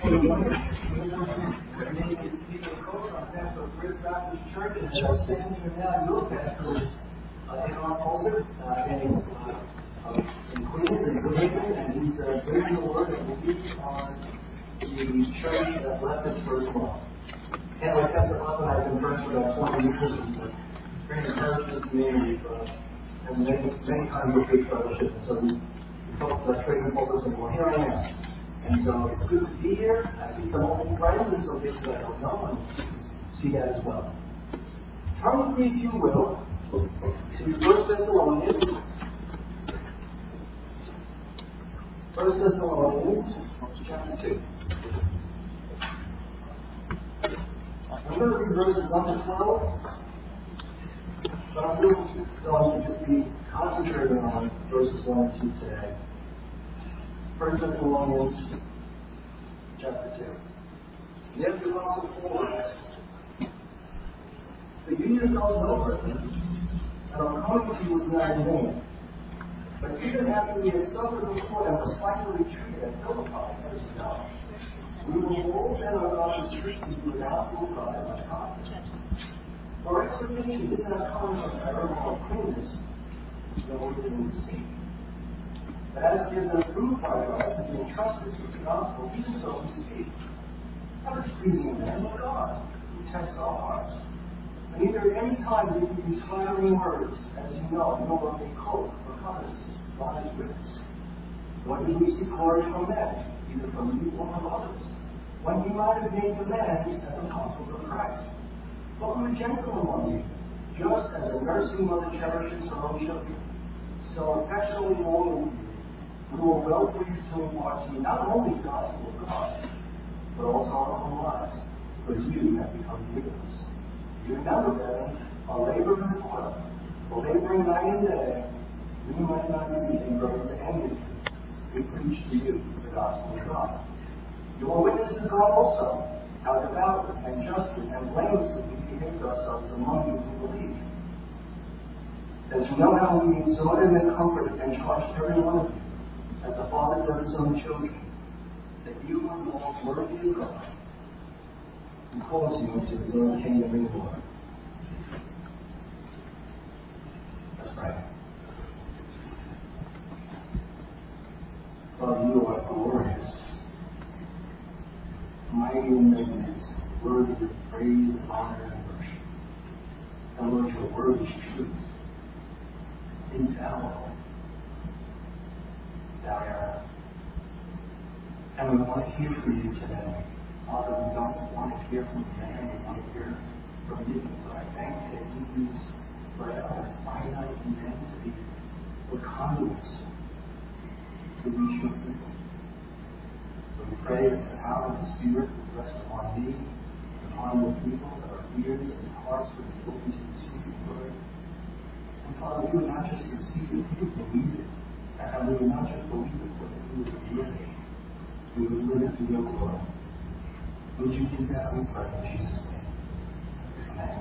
First Baptist Church, and as I stand here now, your pastor is Aaron Holder, in Queens, in Cleveland, and he's bringing the word that will be on the church that left its first love. And I kept it up, and I've been friends for about 20 years, and it's very encouraging to me. We've had many times of big fellowship, and so we talked about trading focus, and well, here I am. And so it's good to be here. I see some old friends, and some things that I don't know, and see that as well. Turn with me, if you will, to 1 Thessalonians. 1 Thessalonians, chapter 2. I'm going to read verses 1 to 12, but I'm really going to just be concentrating on verses 1 and 2 today. 1 Thessalonians, chapter 2. Yet the Apostle Paul writes, "But you yourselves know, brethren, that our coming to you was not in vain. But even after we had suffered before and were spitefully treated at Philippi as yourselves, we were bold and are not restricted to the gospel of God by confidence. For our expectation did not come from error or cleanness, nor did we speak. But as we have been proved by God to be entrusted with the gospel, even so we speak. Not as pleasing men, but God, who tests our hearts. And neither at any time did we use flattering words, as you know, nor a cloak for covetousness, God is witness. Nor did we seek glory from men, either from you or from others, when we might have made demands as apostles of Christ. But we were gentle among you, just as a nursing mother cherishes her own children. So affectionately longing you, we were well pleased to impart to you not only the gospel of God, but also our own lives, because you have become leaders. You remember, brethren, our labor and toil, for laboring night and day, we might not be and grow to envy you. We preach to you the gospel of God. You are witnesses, God also, how devoutly and justly and blamelessly we behaved ourselves among you who believe. As you know how we exhorted and comforted and charged every one of you, as a father does his own children, that you are all worthy of God, who calls you into his own kingdom and glory." Let's pray. Father, you are glorious, mighty and magnificent, worthy of praise and honor and worship. And Lord, your word is truth, infallible, thou art. And we want to hear from you today. Father, we don't want to hear from man, we want to hear from you. But I thank you that you use our finite men to be the conduits to reach your people. So we pray that the power of the Spirit will rest upon me, upon your people, that our ears and hearts would be open to receive your word. And Father, we would not just receive it, we would believe it. And we would not just believe it, but we would live it. We would live it to your glory. Would you do that? We pray in Jesus' name. Amen.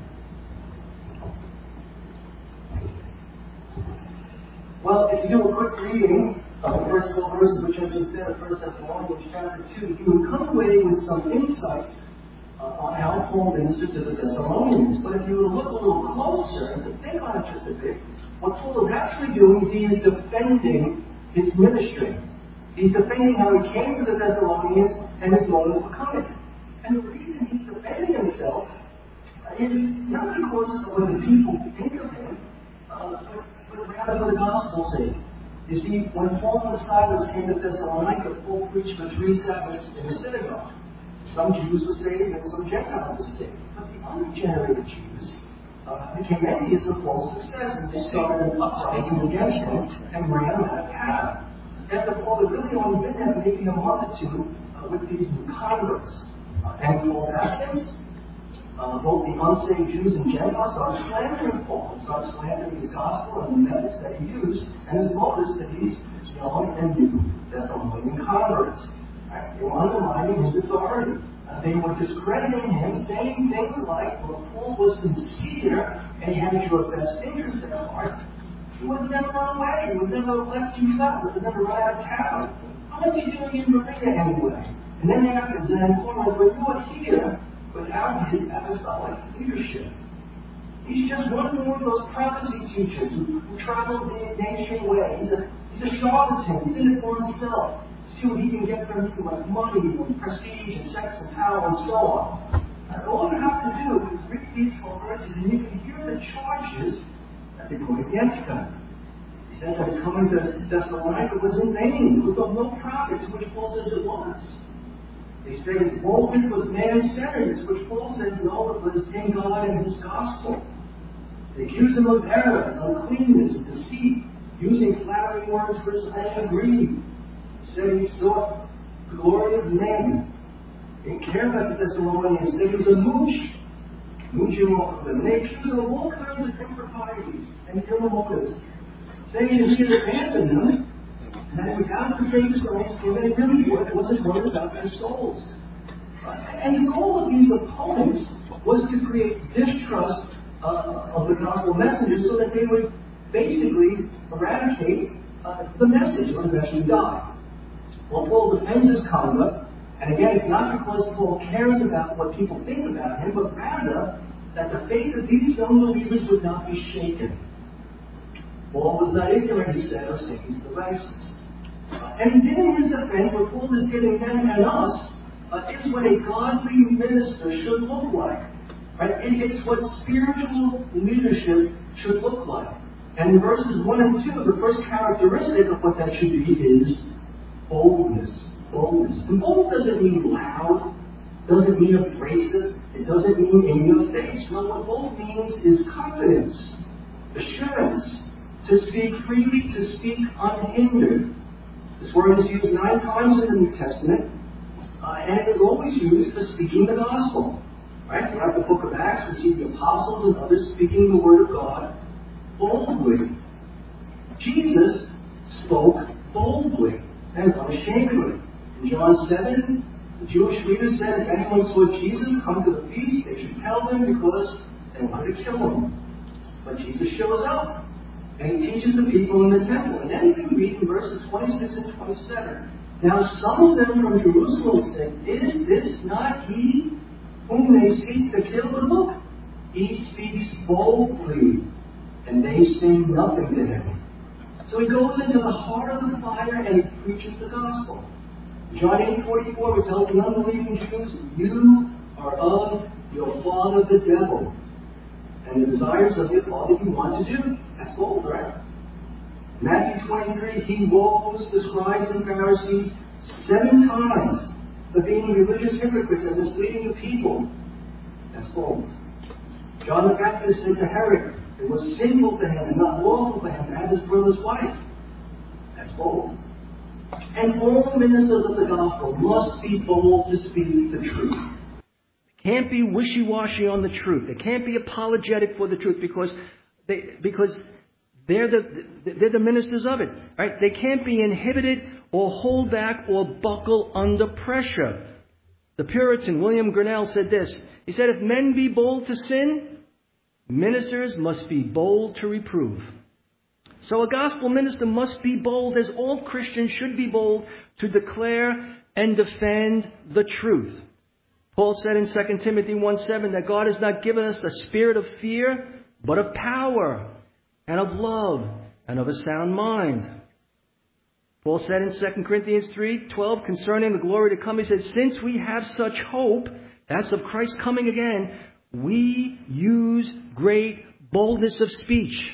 Well, if you do a quick reading of the first 12 verses, which I just said, of 1 Thessalonians chapter 2, you would come away with some insights on how Paul ministered to the Thessalonians. But if you would look a little closer and to think on it just a bit, what Paul is actually doing is he is defending his ministry. He's defending how he came to the Thessalonians and his motive for coming. And the reason he's defending himself is not because of what the people think of him, but rather for the gospel's sake. You see, when Paul and Silas came to Thessalonica, Paul preached for 3 Sabbaths in the synagogue. Some Jews were saved and some Gentiles were saved. But the unregenerated Jews became envious of Paul's success, and they started uprising against him and ran him out of town. After Paul had really only been there maybe a month or two with these new converts. And Paul's absence, both the unsaved Jews and Gentiles started slandering Paul and started slandering his gospel and the methods that he used and his motives to these young and new Thessalonian converts. They were undermining his authority. They were discrediting him, saying things like, well, Paul was sincere and he had your best interest at heart. He would have never run away. He would never have left you out. He would never run out of town. What's he doing in Berea anyway? And then they have to then forward, but you're here without his apostolic leadership. He's just one more of those prophecy teachers who travels in a mainstream way. He's a charlatan. He's in it for himself. See what he can get from you, like money and prestige and sex and power and so on. And all you have to do is read these 12 verses and you can hear the charges that they put against him. He said that his coming to Thessalonica was in vain. It was of no profit, to which Paul says it was. They say his boldness was man-centered, which Paul says no, it was in God and his gospel. They accuse him of error, uncleanness, and deceit, using flattering words for his own greed. Said he sought the glory of men. They didn't care about the Thessalonians. They was a mooching off of them. They accused him of all kinds of improprieties and ill motives, saying that he had abandoned them, and that he was out to save souls, and that it really wasn't worried about their souls. And the goal of these opponents was to create distrust of the gospel messengers so that they would basically eradicate the message or eventually die. Well, Paul defends his conduct, and again, it's not because Paul cares about what people think about him, but rather that the faith of these young believers would not be shaken. Paul was not ignorant, he said, of Satan's devices. And in his defense, what Paul is giving them and us is what a godly minister should look like. Right? It's what spiritual leadership should look like. And in verses 1 and 2, the first characteristic of what that should be is boldness. Boldness. And bold doesn't mean loud, doesn't mean abrasive, it doesn't mean in your face. No, what bold means is confidence, assurance, to speak freely, to speak unhindered. This word is used 9 times in the New Testament, and it is always used for speaking the gospel. Right? Throughout the book of Acts, we see the apostles and others speaking the word of God boldly. Jesus spoke boldly and unashamedly. In John 7, the Jewish leaders said if anyone saw Jesus come to the feast, they should tell them because they wanted to kill him. But Jesus shows up, and he teaches the people in the temple. And then we can read in verses 26 and 27. Now some of them from Jerusalem said, is this not he whom they seek to kill? But look, he speaks boldly, and they say nothing to him. So he goes into the heart of the fire and he preaches the gospel. John 8:44 tells the unbelieving Jews, you are of your father the devil, and the desires of your father you want to do. That's bold, right? Matthew 23, he woes the scribes and Pharisees 7 times for being religious hypocrites and misleading the people. That's bold. John the Baptist said to Herod, it was sinful to him and not lawful for him to have his brother's wife. That's bold. And all ministers of the gospel must be bold to speak the truth. They can't be wishy-washy on the truth. They can't be apologetic for the truth because they're the ministers of it. Right? They can't be inhibited or hold back or buckle under pressure. The Puritan William Grinnell said this. He said, if men be bold to sin, ministers must be bold to reprove. So a gospel minister must be bold, as all Christians should be bold, to declare and defend the truth. Paul said in 2 Timothy 1:7 that God has not given us the spirit of fear, but of power and of love and of a sound mind. Paul said in 2 Corinthians 3:12 concerning the glory to come, he said, since we have such hope, that's of Christ coming again, we use great boldness of speech.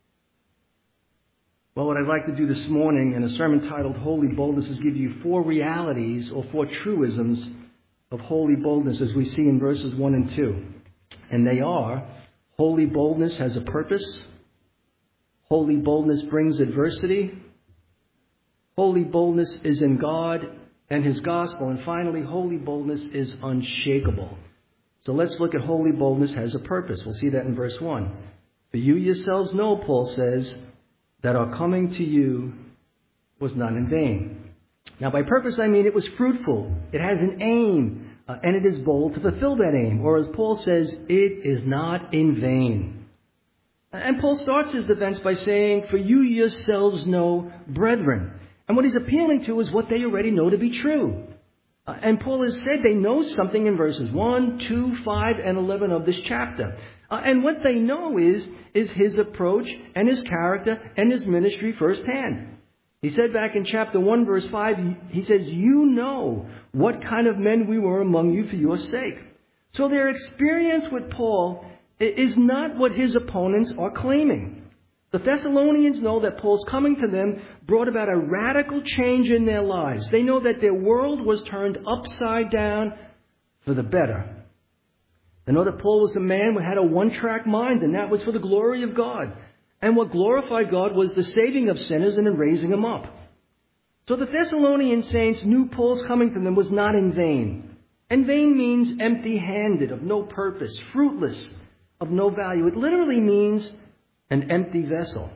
Well, what I'd like to do this morning in a sermon titled Holy Boldness is give you 4 realities or 4 truisms of holy boldness as we see in verses 1 and 2. And they are, holy boldness has a purpose. Holy boldness brings adversity. Holy boldness is in God and His gospel. And finally, holy boldness is unshakable. So let's look at holy boldness has a purpose. We'll see that in verse 1. For you yourselves know, Paul says, that our coming to you was not in vain. Now, by purpose, I mean it was fruitful. It has an aim, and it is bold to fulfill that aim. Or as Paul says, it is not in vain. And Paul starts his defense by saying, for you yourselves know, brethren. And what he's appealing to is what they already know to be true. And Paul has said they know something in verses 1, 2, 5, and 11 of this chapter. And what they know is his approach and his character and his ministry firsthand. He said back in chapter 1, verse 5, he says, "You know what kind of men we were among you for your sake." So their experience with Paul is not what his opponents are claiming. The Thessalonians know that Paul's coming to them brought about a radical change in their lives. They know that their world was turned upside down for the better. They know that Paul was a man who had a one-track mind, and that was for the glory of God. And what glorified God was the saving of sinners and in raising them up. So the Thessalonian saints knew Paul's coming to them was not in vain. And vain means empty-handed, of no purpose, fruitless, of no value. It literally means an empty vessel.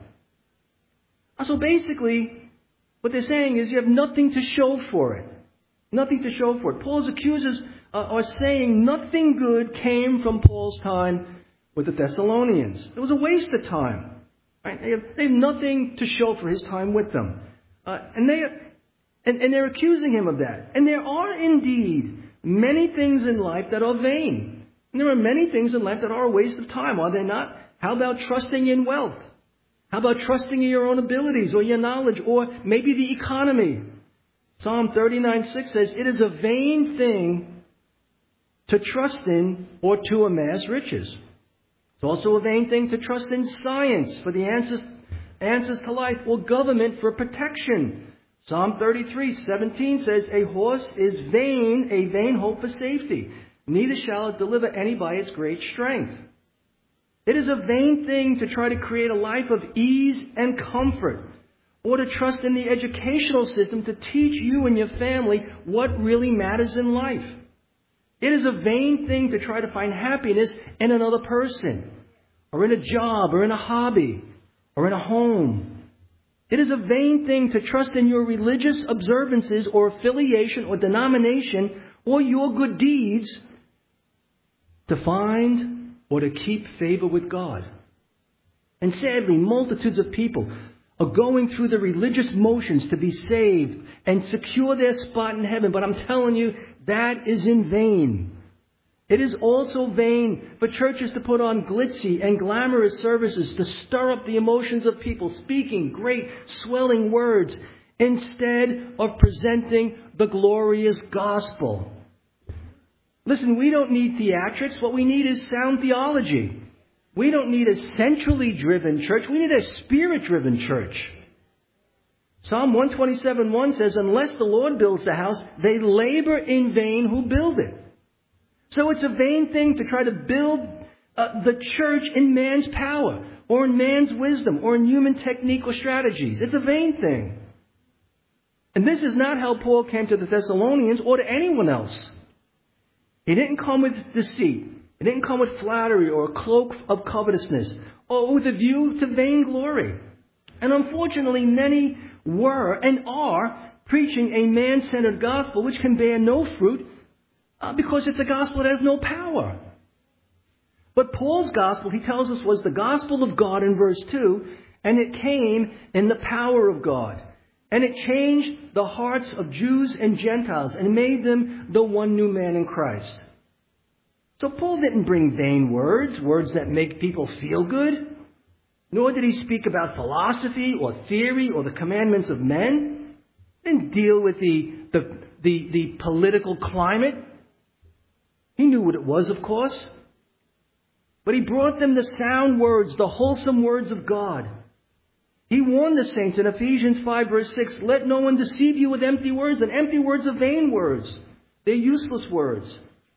So basically, what they're saying is you have nothing to show for it. Nothing to show for it. Paul's accusers are saying nothing good came from Paul's time with the Thessalonians. It was a waste of time. Right? They have nothing to show for his time with them. And they're accusing him of that. And there are indeed many things in life that are vain. And there are many things in life that are a waste of time, are they not? How about trusting in wealth? How about trusting in your own abilities or your knowledge or maybe the economy? Psalm 39:6 says, "It is a vain thing to trust in or to amass riches." It's also a vain thing to trust in science for the answers to life or government for protection. Psalm 33:17 says, "A horse is vain, a vain hope for safety. Neither shall it deliver any by its great strength." It is a vain thing to try to create a life of ease and comfort, or to trust in the educational system to teach you and your family what really matters in life. It is a vain thing to try to find happiness in another person, or in a job, or in a hobby, or in a home. It is a vain thing to trust in your religious observances or affiliation or denomination or your good deeds to find or to keep favor with God. And sadly, multitudes of people are going through the religious motions to be saved and secure their spot in heaven. But I'm telling you, that is in vain. It is also vain for churches to put on glitzy and glamorous services to stir up the emotions of people, speaking great, swelling words, instead of presenting the glorious gospel. Listen, we don't need theatrics. What we need is sound theology. We don't need a centrally driven church. We need a spirit-driven church. Psalm 127:1 says, "Unless the Lord builds the house, they labor in vain who build it." So it's a vain thing to try to build the church in man's power, or in man's wisdom, or in human technique or strategies. It's a vain thing. And this is not how Paul came to the Thessalonians or to anyone else. He didn't come with deceit. He didn't come with flattery or a cloak of covetousness or with a view to vainglory. And unfortunately, many were and are preaching a man-centered gospel which can bear no fruit because it's a gospel that has no power. But Paul's gospel, he tells us, was the gospel of God in verse 2, and it came in the power of God. And it changed the hearts of Jews and Gentiles and made them the one new man in Christ. So Paul didn't bring vain words, words that make people feel good. Nor did he speak about philosophy or theory or the commandments of men. He didn't deal with the political climate. He knew what it was, of course. But he brought them the sound words, the wholesome words of God. He warned the saints in Ephesians 5 verse 6, "Let no one deceive you with empty words," and empty words are vain words. They're useless words.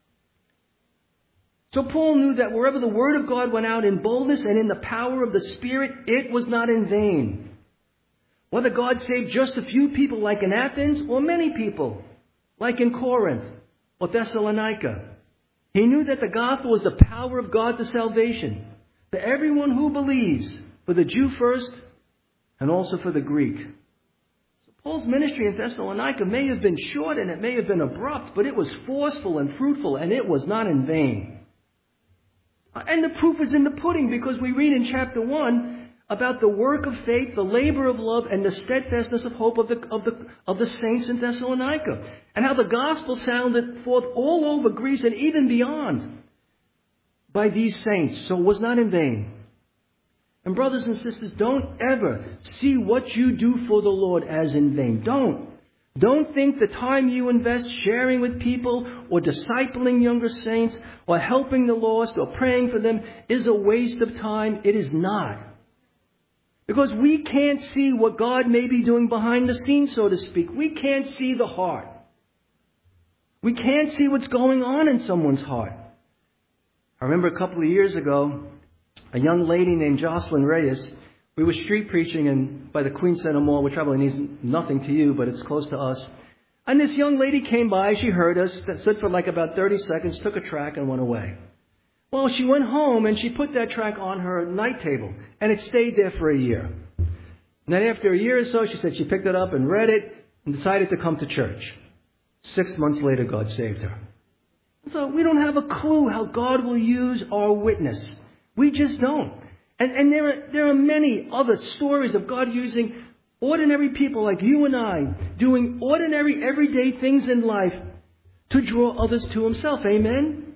So Paul knew that wherever the word of God went out in boldness and in the power of the Spirit, it was not in vain. Whether God saved just a few people like in Athens or many people like in Corinth or Thessalonica, he knew that the gospel was the power of God to salvation for everyone who believes, for the Jew first and also for the Greek. So Paul's ministry in Thessalonica may have been short and it may have been abrupt, but it was forceful and fruitful, and it was not in vain. And the proof is in the pudding, because we read in chapter 1 about the work of faith, the labor of love, and the steadfastness of hope of the saints in Thessalonica, and how the gospel sounded forth all over Greece and even beyond by these saints. So it was not in vain. And brothers and sisters, don't ever see what you do for the Lord as in vain. Don't think the time you invest sharing with people or discipling younger saints or helping the lost or praying for them is a waste of time. It is not. Because we can't see what God may be doing behind the scenes, so to speak. We can't see the heart. We can't see what's going on in someone's heart. I remember a couple of years ago, a young lady named Jocelyn Reyes, we were street preaching by the Queen Center Mall, which probably means nothing to you, but it's close to us. And this young lady came by, she heard us, stood for like about 30 seconds, took a tract and went away. Well, she went home and she put that tract on her night table, and it stayed there for a year. And then after a year or so, she said she picked it up and read it and decided to come to church. 6 months later, God saved her. So we don't have a clue how God will use our witness. We just don't. And there are many other stories of God using ordinary people like you and I, doing ordinary, everyday things in life to draw others to Himself. Amen?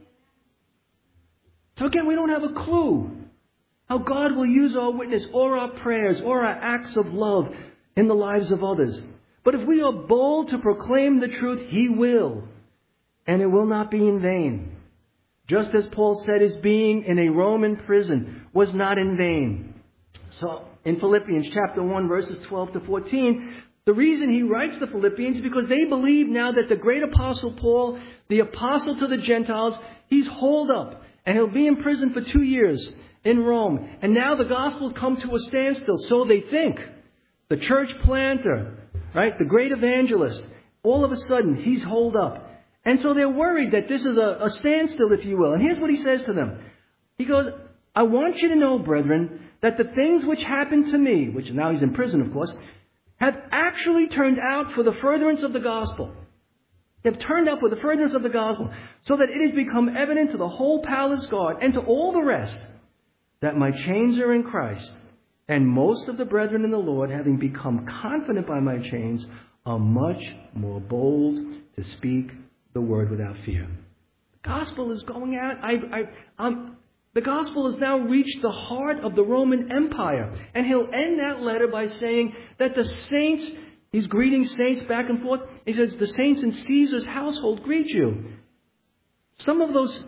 So again, we don't have a clue how God will use our witness or our prayers or our acts of love in the lives of others. But if we are bold to proclaim the truth, He will. And it will not be in vain. Just as Paul said, his being in a Roman prison was not in vain. So in Philippians chapter 1, verses 12 to 14, the reason he writes the Philippians is because they believe now that the great apostle Paul, the apostle to the Gentiles, he's holed up and he'll be in prison for 2 years in Rome. And now the gospel's come to a standstill. So they think. The church planter, right, the great evangelist, all of a sudden he's holed up. And so they're worried that this is a standstill, if you will. And here's what he says to them. He goes, I want you to know, brethren, that the things which happened to me, which now he's in prison, of course, have actually turned out for the furtherance of the gospel. They've turned out for the furtherance of the gospel, so that it has become evident to the whole palace guard and to all the rest that my chains are in Christ. And most of the brethren in the Lord, having become confident by my chains, are much more bold to speak the word without fear. The gospel is going out. The gospel has now reached the heart of the Roman Empire. And he'll end that letter by saying that the saints, he's greeting saints back and forth. He says, the saints in Caesar's household greet you. Some of those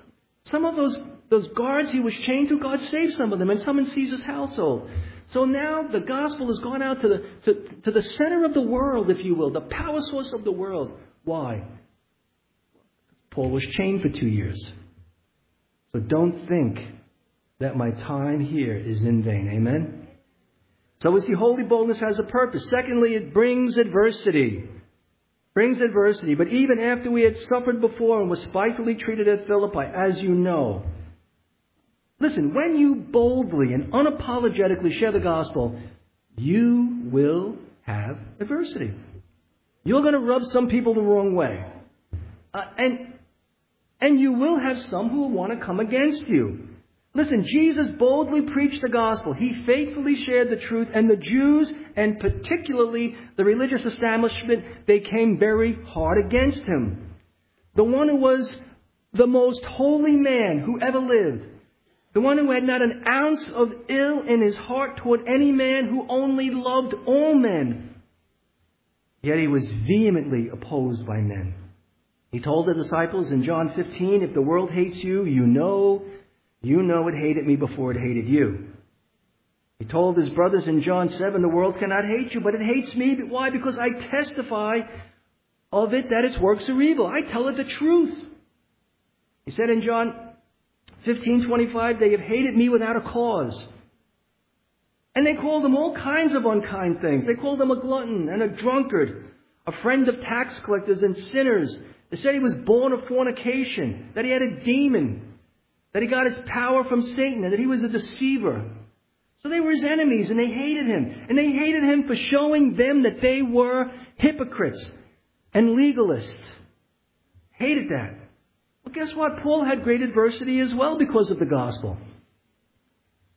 guards he was chained to, God saved some of them, and some in Caesar's household. So now the gospel has gone out to the center of the world, if you will, the power source of the world. Why? Paul was chained for 2 years. So don't think that my time here is in vain. Amen? So we see holy boldness has a purpose. Secondly, it brings adversity. Brings adversity. But even after we had suffered before and were spitefully treated at Philippi, as you know. Listen, when you boldly and unapologetically share the gospel, you will have adversity. You're going to rub some people the wrong way. And you will have some who will want to come against you. Listen, Jesus boldly preached the gospel. He faithfully shared the truth. And the Jews, and particularly the religious establishment, they came very hard against him. The one who was the most holy man who ever lived. The one who had not an ounce of ill in his heart toward any man, who only loved all men. Yet he was vehemently opposed by men. He told the disciples in John 15, if the world hates you, you know it hated me before it hated you. He told his brothers in John 7, the world cannot hate you, but it hates me. Why? Because I testify of it that its works are evil. I tell it the truth. He said in John 15:25, they have hated me without a cause. And they called him all kinds of unkind things. They called him a glutton and a drunkard, a friend of tax collectors and sinners. They said he was born of fornication, that he had a demon, that he got his power from Satan, and that he was a deceiver. So they were his enemies, and they hated him. And they hated him for showing them that they were hypocrites and legalists. Hated that. Well, guess what? Paul had great adversity as well because of the gospel.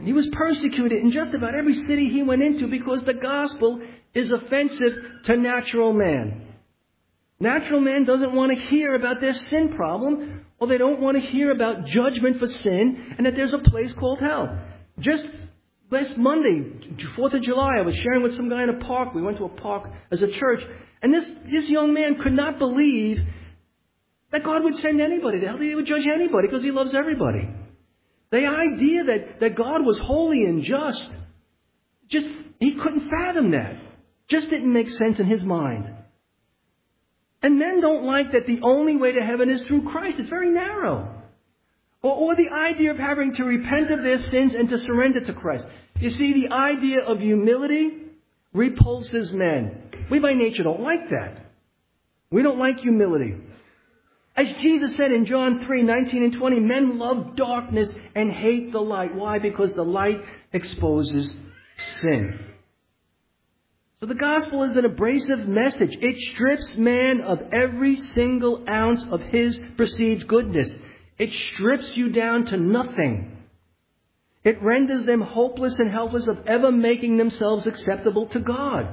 And he was persecuted in just about every city he went into because the gospel is offensive to natural man. Natural man doesn't want to hear about their sin problem, or they don't want to hear about judgment for sin and that there's a place called hell. Just last Monday, 4th of July, I was sharing with some guy in a park. We went to a park as a church. And this young man could not believe that God would send anybody to hell. He would judge anybody because he loves everybody. The idea that God was holy and just, he couldn't fathom that. Just didn't make sense in his mind. And men don't like that the only way to heaven is through Christ. It's very narrow. Or the idea of having to repent of their sins and to surrender to Christ. You see, the idea of humility repulses men. We by nature don't like that. We don't like humility. As Jesus said in John 3:19 and 20, men love darkness and hate the light. Why? Because the light exposes sin. So the gospel is an abrasive message. It strips man of every single ounce of his perceived goodness. It strips you down to nothing. It renders them hopeless and helpless of ever making themselves acceptable to God.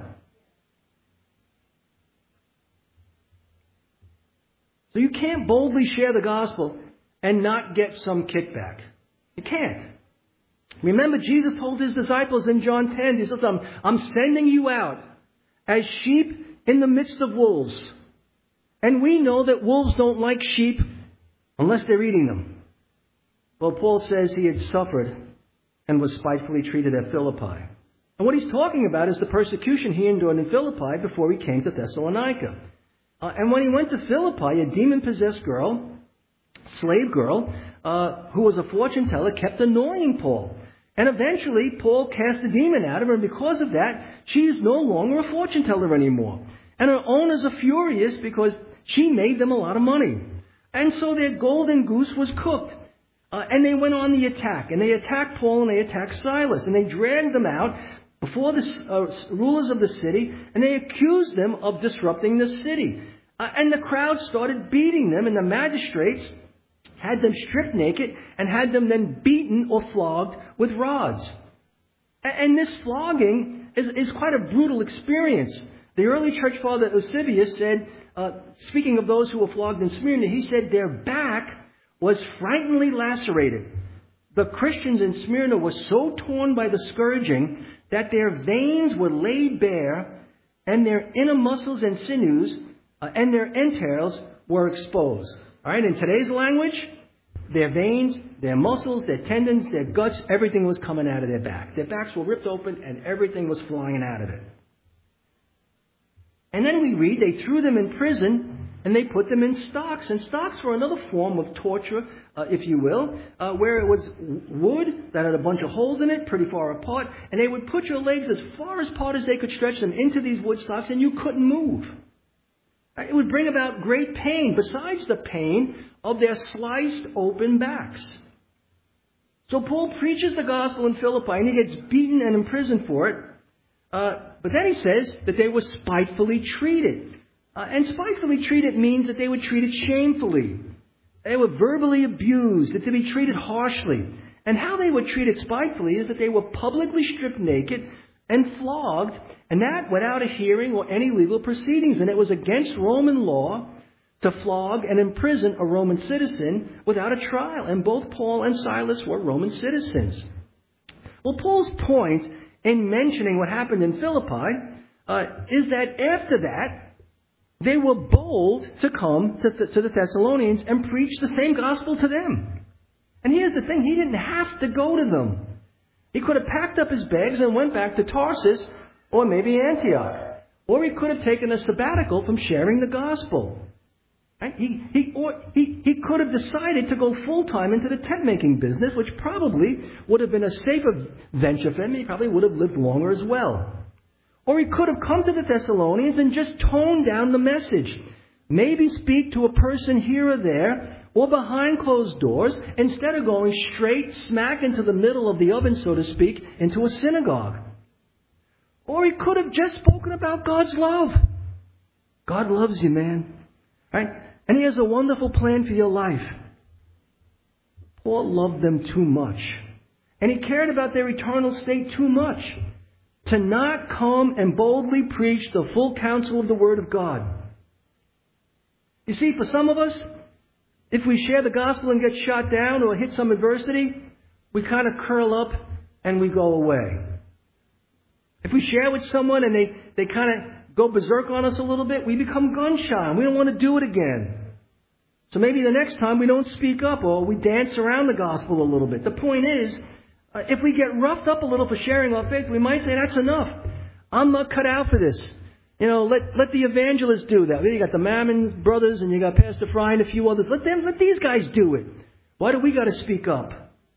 So you can't boldly share the gospel and not get some kickback. You can't. Remember, Jesus told his disciples in John 10, he says, I'm sending you out as sheep in the midst of wolves. And we know that wolves don't like sheep unless they're eating them. Well, Paul says he had suffered and was spitefully treated at Philippi. And what he's talking about is the persecution he endured in Philippi before he came to Thessalonica. And when he went to Philippi, a demon-possessed girl, slave girl, who was a fortune teller, kept annoying Paul. And eventually, Paul cast the demon out of her, and because of that, she is no longer a fortune teller anymore. And her owners are furious because she made them a lot of money. And so their golden goose was cooked. And they went on the attack. And they attacked Paul and they attacked Silas. And they dragged them out before the rulers of the city, and they accused them of disrupting the city. And the crowd started beating them, and the magistrates had them stripped naked and had them then beaten or flogged with rods. And this flogging is quite a brutal experience. The early church father Eusebius said, speaking of those who were flogged in Smyrna, he said their back was frighteningly lacerated. The Christians in Smyrna were so torn by the scourging that their veins were laid bare, and their inner muscles and sinews and their entrails were exposed. All right, in today's language, their veins, their muscles, their tendons, their guts, everything was coming out of their back. Their backs were ripped open and everything was flying out of it. And then we read they threw them in prison and they put them in stocks. And stocks were another form of torture, if you will, where it was wood that had a bunch of holes in it, pretty far apart. And they would put your legs as far apart as they could stretch them into these wood stocks, and you couldn't move. It would bring about great pain, besides the pain of their sliced open backs. So Paul preaches the gospel in Philippi, and he gets beaten and imprisoned for it. But then he says that they were spitefully treated. And spitefully treated means that they were treated shamefully. They were verbally abused, that to be treated harshly. And how they were treated spitefully is that they were publicly stripped naked and flogged, and that without a hearing or any legal proceedings. And it was against Roman law to flog and imprison a Roman citizen without a trial. And both Paul and Silas were Roman citizens. Well, Paul's point in mentioning what happened in Philippi is that after that, they were bold to come to the Thessalonians and preach the same gospel to them. And here's the thing, he didn't have to go to them. He could have packed up his bags and went back to Tarsus or maybe Antioch. Or he could have taken a sabbatical from sharing the gospel. Right? He could have decided to go full-time into the tent-making business, which probably would have been a safer venture for him. He probably would have lived longer as well. Or he could have come to the Thessalonians and just toned down the message. Maybe speak to a person here or there, or behind closed doors, instead of going straight smack into the middle of the oven, so to speak, into a synagogue. Or he could have just spoken about God's love. God loves you, man. Right? And He has a wonderful plan for your life. Paul loved them too much. And he cared about their eternal state too much to not come and boldly preach the full counsel of the Word of God. You see, for some of us, if we share the gospel and get shot down or hit some adversity, we kind of curl up and we go away. If we share with someone and they kind of go berserk on us a little bit, we become gun-shy and we don't want to do it again. So maybe the next time we don't speak up or we dance around the gospel a little bit. The point is, if we get roughed up a little for sharing our faith, we might say, that's enough. I'm not cut out for this. Let the evangelists do that. You got the Mammon brothers and you got Pastor Fry and a few others. Let these guys do it. Why do we got to speak up?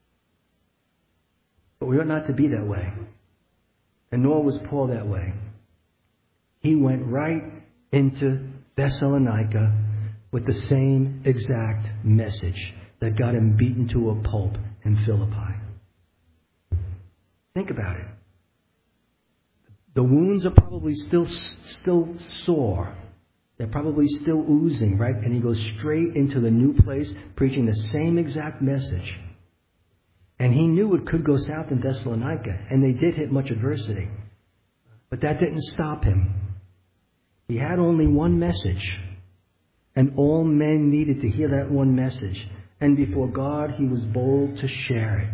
But we ought not to be that way. And nor was Paul that way. He went right into Thessalonica with the same exact message that got him beaten to a pulp in Philippi. Think about it. The wounds are probably still sore. They're probably still oozing, right? And he goes straight into the new place, preaching the same exact message. And he knew it could go south in Thessalonica, and they did hit much adversity. But that didn't stop him. He had only one message, and all men needed to hear that one message. And before God, he was bold to share it.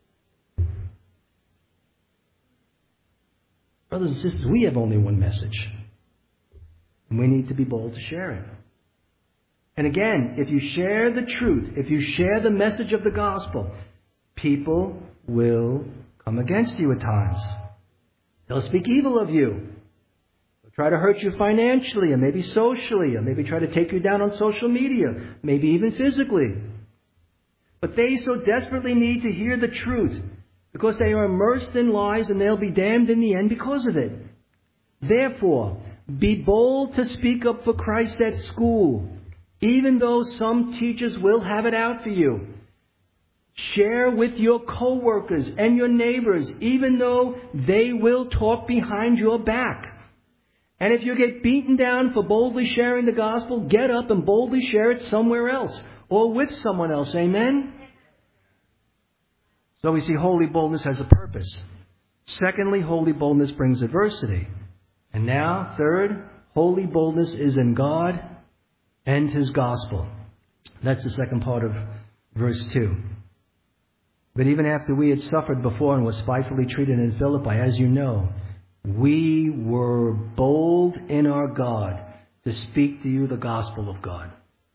Brothers and sisters, we have only one message. And we need to be bold to share it. And again, if you share the truth, if you share the message of the gospel, people will come against you at times. They'll speak evil of you. They'll try to hurt you financially, or maybe socially, or maybe try to take you down on social media, maybe even physically. But they so desperately need to hear the truth, because they are immersed in lies and they'll be damned in the end because of it. Therefore, be bold to speak up for Christ at school, even though some teachers will have it out for you. Share with your co-workers and your neighbors, even though they will talk behind your back. And if you get beaten down for boldly sharing the gospel, get up and boldly share it somewhere else or with someone else. Amen? So we see holy boldness has a purpose. Secondly, holy boldness brings adversity. And now, third, holy boldness is in God and His gospel. That's the second part of verse 2. But even after we had suffered before and were spitefully treated in Philippi, as you know, we were bold in our God to speak to you the gospel of God.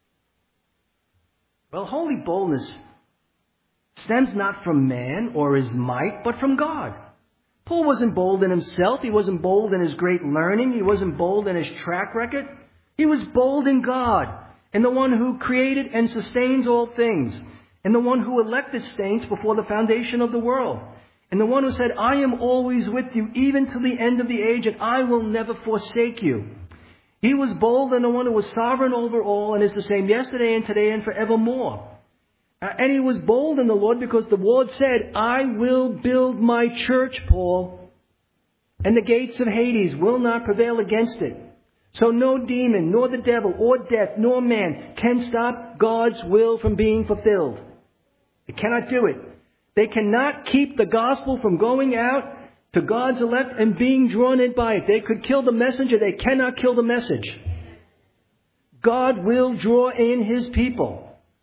Well, holy boldness stems not from man or his might, but from God. Paul wasn't bold in himself. He wasn't bold in his great learning. He wasn't bold in his track record. He was bold in God, and the one who created and sustains all things, and the one who elected saints before the foundation of the world, and the one who said, I am always with you, even to the end of the age, and I will never forsake you. He was bold in the one who was sovereign over all and is the same yesterday and today and forevermore. And he was bold in the Lord because the Lord said, I will build my church, Paul, and the gates of Hades will not prevail against it. So no demon, nor the devil, or death, nor man can stop God's will from being fulfilled. They cannot do it. They cannot keep the gospel from going out to God's elect and being drawn in by it. They could kill the messenger. They cannot kill the message. God will draw in His people.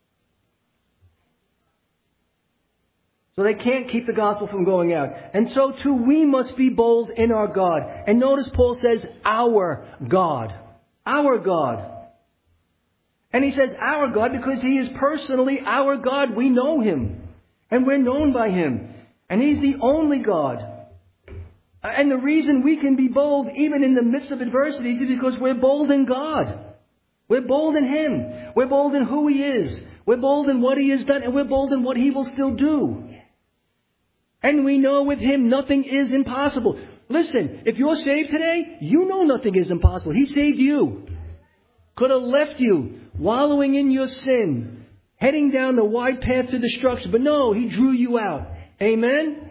So they can't keep the gospel from going out. And so too, we must be bold in our God. And notice Paul says, our God. Our God. And he says, our God, because He is personally our God. We know Him. And we're known by Him. And He's the only God. And the reason we can be bold, even in the midst of adversities, is because we're bold in God. We're bold in Him. We're bold in who He is. We're bold in what He has done. And we're bold in what He will still do. And we know with Him nothing is impossible. Listen, if you're saved today, you know nothing is impossible. He saved you. Could have left you wallowing in your sin, heading down the wide path to destruction. But no, He drew you out. Amen?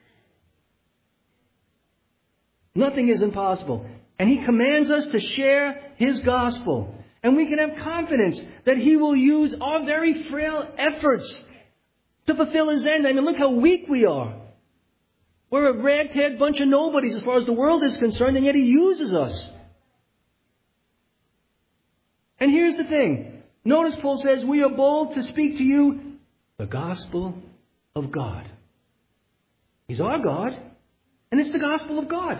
Nothing is impossible. And He commands us to share His gospel. And we can have confidence that He will use our very frail efforts to fulfill His end. I mean, look how weak we are. We're a ragtag bunch of nobodies as far as the world is concerned, and yet He uses us. And here's the thing. Notice Paul says, we are bold to speak to you the gospel of God. He's our God, and it's the gospel of God.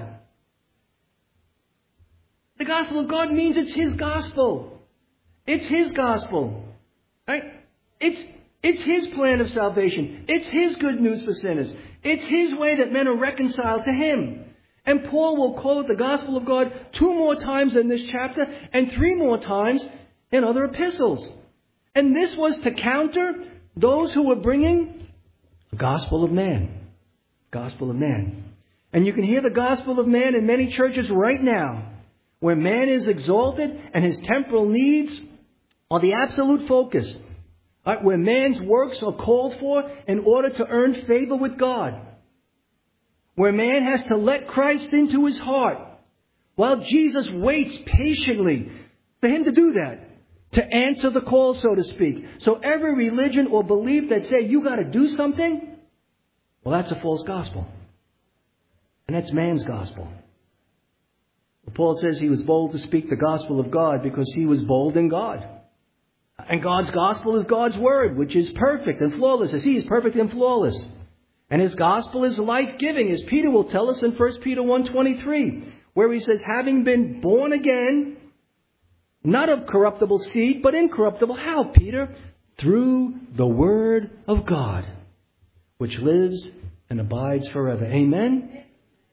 The gospel of God means it's His gospel. It's His gospel. Right? It's His plan of salvation. It's His good news for sinners. It's His way that men are reconciled to Him. And Paul will quote the gospel of God 2 more times in this chapter and 3 more times in other epistles. And this was to counter those who were bringing the gospel of man. Gospel of man. And you can hear the gospel of man in many churches right now, where man is exalted and his temporal needs are the absolute focus. Where man's works are called for in order to earn favor with God. Where man has to let Christ into his heart, while Jesus waits patiently for him to do that, to answer the call, so to speak. So every religion or belief that say you got to do something, well, that's a false gospel. And that's man's gospel. Paul says he was bold to speak the gospel of God because he was bold in God. And God's gospel is God's word, which is perfect and flawless, as He is perfect and flawless. And His gospel is life-giving, as Peter will tell us in 1 Peter 1:23, where he says, having been born again, not of corruptible seed, but incorruptible. How, Peter? Through the word of God, which lives and abides forever. Amen?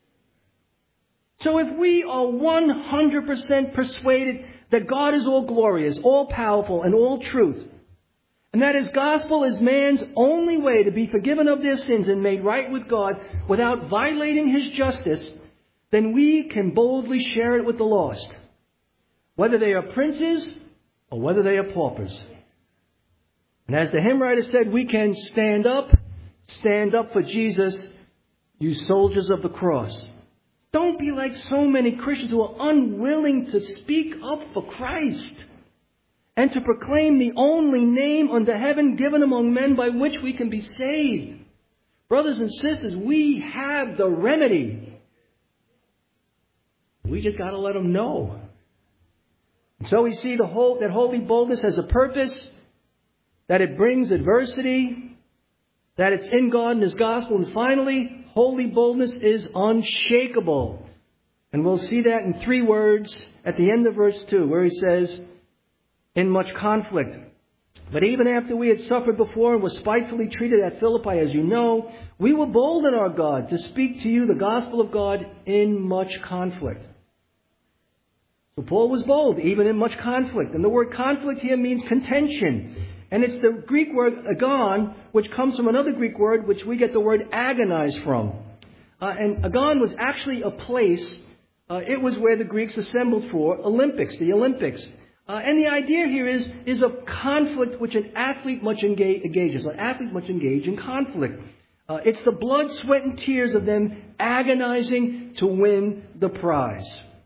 So if we are 100% persuaded that God is all glorious, all powerful, and all truth, and that His gospel is man's only way to be forgiven of their sins and made right with God without violating His justice, then we can boldly share it with the lost, whether they are princes or whether they are paupers. And as the hymn writer said, we can stand up for Jesus, you soldiers of the cross. Don't be like so many Christians who are unwilling to speak up for Christ and to proclaim the only name under heaven given among men by which we can be saved. Brothers and sisters, we have the remedy. We just got to let them know. And so we see that holy boldness has a purpose, that it brings adversity, that it's in God and His gospel, and finally, holy boldness is unshakable. And we'll see that in 3 words at the end of verse 2, where he says, in much conflict. But even after we had suffered before and were spitefully treated at Philippi, as you know, we were bold in our God to speak to you the gospel of God in much conflict. So Paul was bold, even in much conflict. And the word conflict here means contention. And it's the Greek word agon, which comes from another Greek word, which we get the word agonize from. And agon was actually a place. It was where the Greeks assembled for Olympics, the Olympics. And the idea here is of conflict which an athlete much engages. An athlete much engage in conflict. It's the blood, sweat, and tears of them agonizing to win the prize.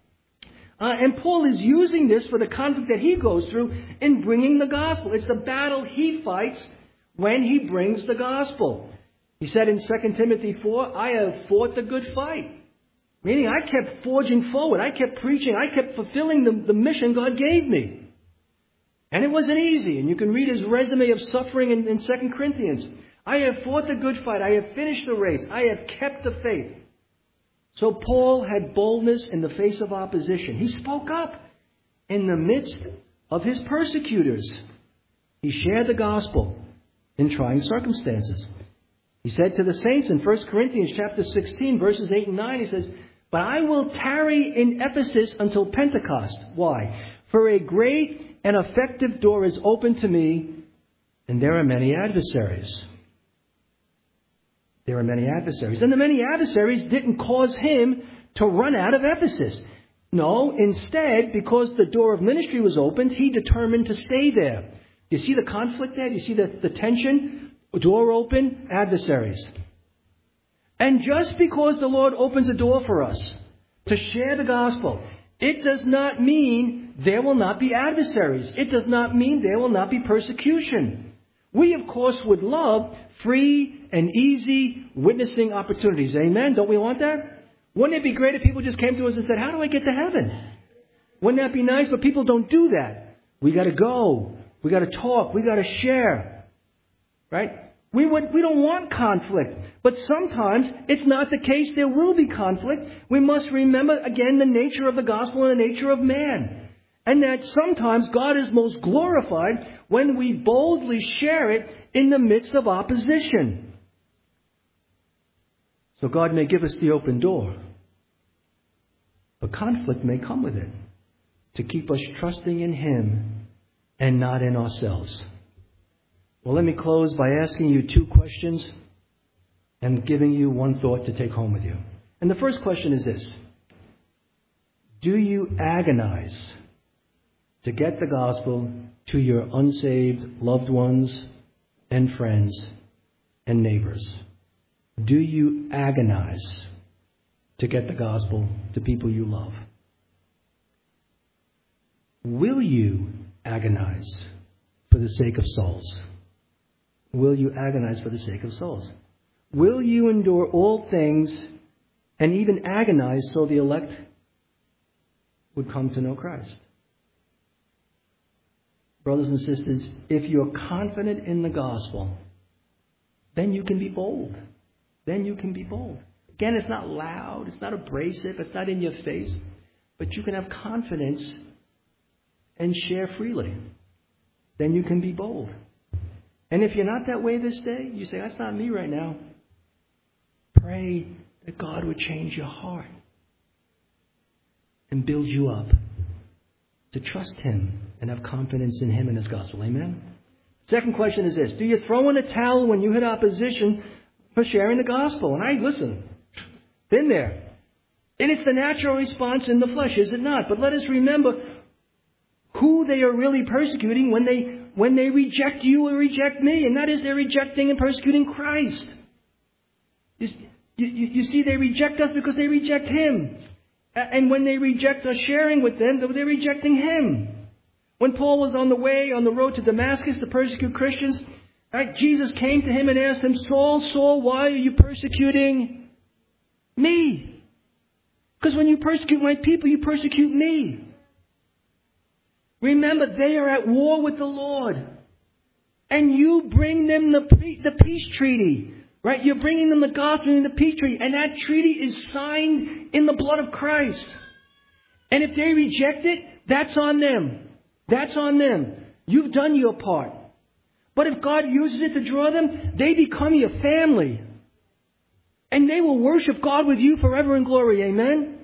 And Paul is using this for the conflict that he goes through in bringing the gospel. It's the battle he fights when he brings the gospel. He said in 2 Timothy 4, I have fought the good fight. Meaning I kept forging forward. I kept preaching. I kept fulfilling the mission God gave me. And it wasn't easy. And you can read his resume of suffering in 2 Corinthians. I have fought the good fight. I have finished the race. I have kept the faith. So Paul had boldness in the face of opposition. He spoke up in the midst of his persecutors. He shared the gospel in trying circumstances. He said to the saints in 1 Corinthians chapter 16, verses 8 and 9, he says, but I will tarry in Ephesus until Pentecost. Why? For a great and effective door is open to me, and there are many adversaries. There are many adversaries. And the many adversaries didn't cause him to run out of Ephesus. No, instead, because the door of ministry was opened, he determined to stay there. You see the conflict there? You see the tension? Door open, adversaries. And just because the Lord opens a door for us to share the gospel, it does not mean there will not be adversaries. It does not mean there will not be persecution. We, of course, would love free and easy witnessing opportunities. Amen? Don't we want that? Wouldn't it be great if people just came to us and said, how do I get to heaven? Wouldn't that be nice? But people don't do that. We got to go. We got to talk. We got to share. Right? We don't want conflict. But sometimes it's not the case. There will be conflict. We must remember, again, the nature of the gospel and the nature of man. And that sometimes God is most glorified when we boldly share it in the midst of opposition. So God may give us the open door. But conflict may come with it to keep us trusting in Him and not in ourselves. Well, let me close by asking you 2 questions and giving you one thought to take home with you. And the first question is this. Do you agonize to get the gospel to your unsaved loved ones and friends and neighbors? Do you agonize to get the gospel to people you love? Will you agonize for the sake of souls? Will you agonize for the sake of souls? Will you endure all things and even agonize so the elect would come to know Christ? Brothers and sisters, if you're confident in the gospel, then you can be bold. Then you can be bold. Again, it's not loud. It's not abrasive. It's not in your face. But you can have confidence and share freely. Then you can be bold. And if you're not that way this day, you say, that's not me right now. Pray that God would change your heart and build you up to trust Him and have confidence in Him and His gospel. Amen? Second question is this. Do you throw in a towel when you hit opposition for sharing the gospel? And listen, been there. And it's the natural response in the flesh, is it not? But let us remember who they are really persecuting when they reject you or reject me. And that is, they're rejecting and persecuting Christ. You see, they reject us because they reject Him. And when they reject us sharing with them, they're rejecting Him. When Paul was on the road to Damascus to persecute Christians, right, Jesus came to him and asked him, Saul, Saul, why are you persecuting me? Because when you persecute my people, you persecute me. Remember, they are at war with the Lord. And you bring them the peace treaty. Right? You're bringing them the gospel and the peace treaty. And that treaty is signed in the blood of Christ. And if they reject it, that's on them. That's on them. You've done your part. But if God uses it to draw them, they become your family. And they will worship God with you forever in glory. Amen?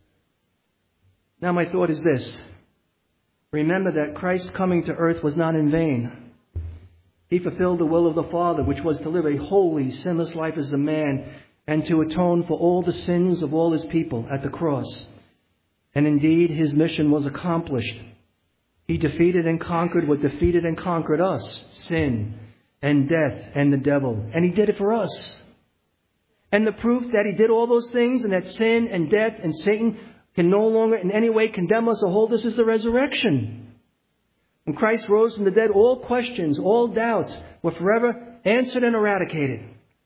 Now my thought is this. Remember that Christ's coming to earth was not in vain. He fulfilled the will of the Father, which was to live a holy, sinless life as a man and to atone for all the sins of all His people at the cross. And indeed, His mission was accomplished. He defeated and conquered what defeated and conquered us, sin and death and the devil. And He did it for us. And the proof that He did all those things and that sin and death and Satan can no longer in any way condemn us or hold us is the resurrection. When Christ rose from the dead, all questions, all doubts were forever answered and eradicated.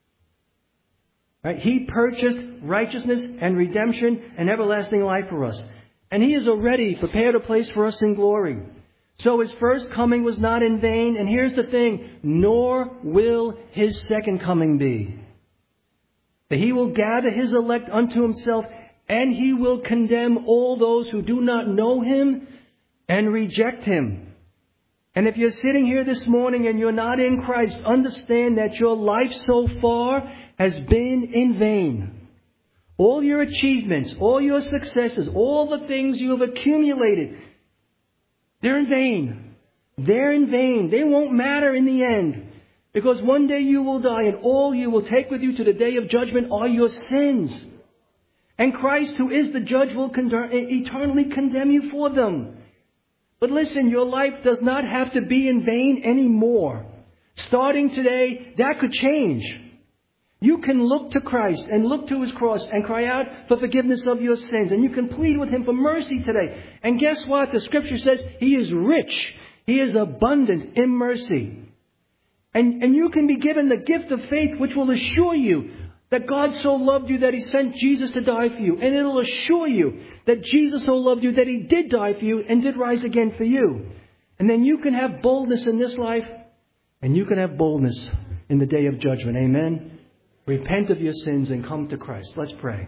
Right? He purchased righteousness and redemption and everlasting life for us. And He has already prepared a place for us in glory. So His first coming was not in vain. And here's the thing, nor will His second coming be. That He will gather His elect unto Himself, and He will condemn all those who do not know Him and reject Him. And if you're sitting here this morning and you're not in Christ, understand that your life so far has been in vain. All your achievements, all your successes, all the things you have accumulated, they're in vain. They're in vain. They won't matter in the end. Because one day you will die, and all you will take with you to the day of judgment are your sins. And Christ, who is the judge, will eternally condemn you for them. But listen, your life does not have to be in vain anymore. Starting today, that could change. You can look to Christ and look to His cross and cry out for forgiveness of your sins. And you can plead with Him for mercy today. And guess what? The Scripture says He is rich. He is abundant in mercy. And you can be given the gift of faith which will assure you that God so loved you that He sent Jesus to die for you. And it'll assure you that Jesus so loved you that He did die for you and did rise again for you. And then you can have boldness in this life, and you can have boldness in the day of judgment. Amen? Repent of your sins and come to Christ. Let's pray.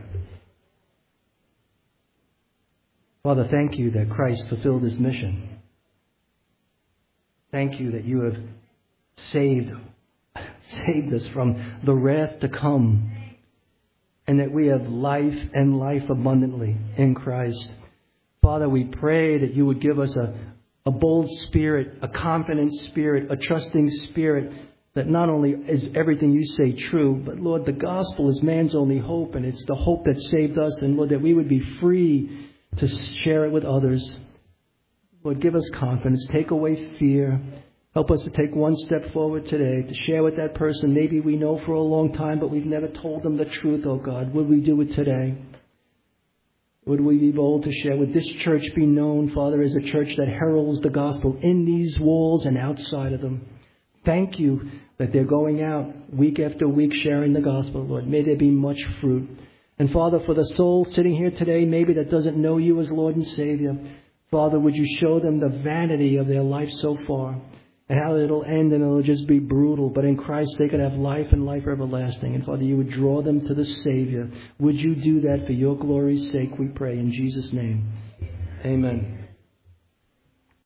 Father, thank you that Christ fulfilled His mission. Thank you that you have saved us from the wrath to come, and that we have life and life abundantly in Christ. Father, we pray that you would give us a bold spirit, a confident spirit, a trusting spirit, that not only is everything you say true, but Lord, the gospel is man's only hope, and it's the hope that saved us, and Lord, that we would be free to share it with others. Lord, give us confidence. Take away fear. Help us to take one step forward today to share with that person maybe we know for a long time, but we've never told them the truth, oh God. Would we do it today? Would we be bold to share? Would this church be known, Father, as a church that heralds the gospel in these walls and outside of them? Thank you that they're going out week after week sharing the gospel, Lord. May there be much fruit. And Father, for the soul sitting here today, maybe that doesn't know you as Lord and Savior, Father, would you show them the vanity of their life so far, and how it'll end and it'll just be brutal. But in Christ they could have life and life everlasting. And Father, you would draw them to the Savior. Would you do that for your glory's sake, we pray in Jesus' name. Amen.